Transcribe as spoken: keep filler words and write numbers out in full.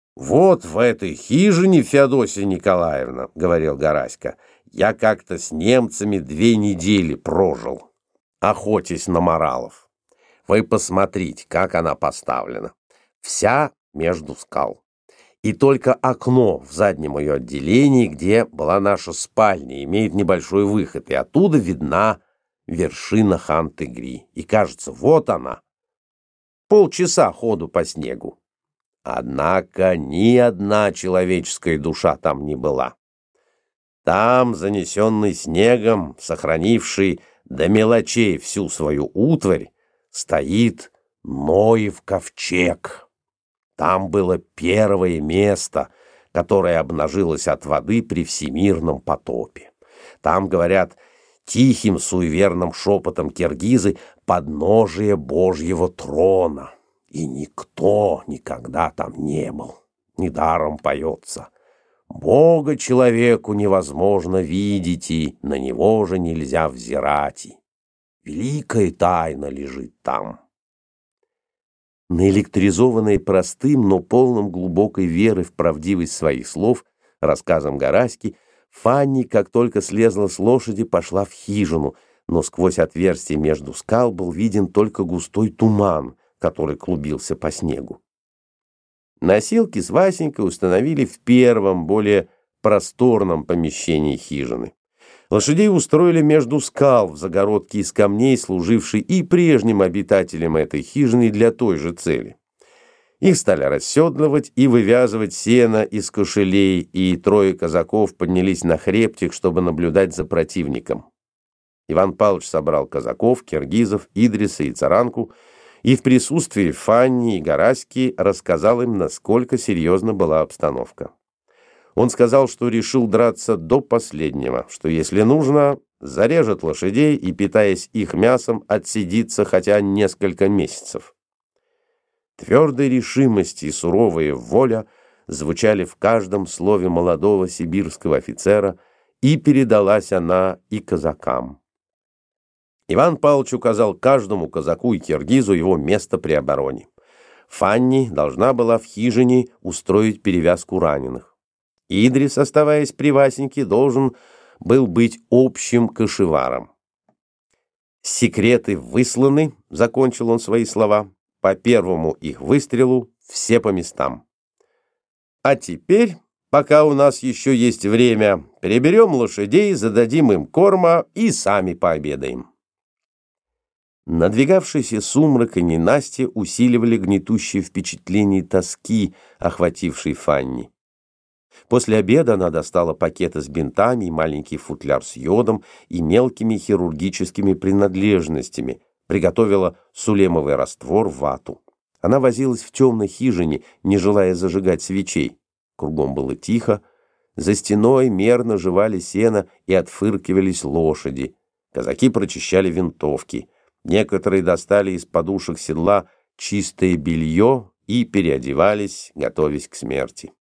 «Вот в этой хижине, Феодосия Николаевна, — говорил Гараська, — я как-то с немцами две недели прожил, охотясь на моралов. Вы посмотрите, как она поставлена. Вся между скал. И только окно в заднем ее отделении, где была наша спальня, имеет небольшой выход, и оттуда видна вершина Хан-Тыгри. И кажется, вот она. Полчаса ходу по снегу. Однако ни одна человеческая душа там не была. Там, занесенный снегом, сохранивший до мелочей всю свою утварь, стоит Ноев ковчег. Там было первое место, которое обнажилось от воды при всемирном потопе. Там, говорят, тихим суеверным шепотом киргизы, подножие Божьего трона. И никто никогда там не был. Недаром поется: Бога человеку невозможно видеть, и на него же нельзя взирать. И великая тайна лежит там. Наэлектризованная простым, но полным глубокой веры в правдивость своих слов, рассказом Гараськи, Фанни, как только слезла с лошади, пошла в хижину, но сквозь отверстие между скал был виден только густой туман, который клубился по снегу. Носилки с Васенькой установили в первом, более просторном помещении хижины. Лошадей устроили между скал в загородке из камней, служившей и прежним обитателям этой хижины для той же цели. Их стали расседлывать и вывязывать сено из кошелей, и трое казаков поднялись на хребтик, чтобы наблюдать за противником. Иван Павлович собрал казаков, киргизов, Идриса и Царанку, и в присутствии Фанни и Гараськи рассказал им, насколько серьезна была обстановка. Он сказал, что решил драться до последнего, что, если нужно, зарежет лошадей и, питаясь их мясом, отсидится хотя несколько месяцев. Твердая решимость и суровая воля звучали в каждом слове молодого сибирского офицера, и передалась она и казакам. Иван Павлович указал каждому казаку и киргизу его место при обороне. Фанни должна была в хижине устроить перевязку раненых. Идрис, оставаясь при Васеньке, должен был быть общим кошеваром. «Секреты высланы», — закончил он свои слова, — «по первому их выстрелу все по местам. А теперь, пока у нас еще есть время, переберем лошадей, зададим им корма и сами пообедаем». Надвигавшийся сумрак и ненастье усиливали гнетущее впечатление тоски, охватившей Фанни. После обеда она достала пакеты с бинтами и маленький футляр с йодом и мелкими хирургическими принадлежностями, приготовила сулемовый раствор, вату. Она возилась в темной хижине, не желая зажигать свечей. Кругом было тихо, за стеной мерно жевали сено и отфыркивались лошади. Казаки прочищали винтовки. Некоторые достали из подушек седла чистое белье и переодевались, готовясь к смерти.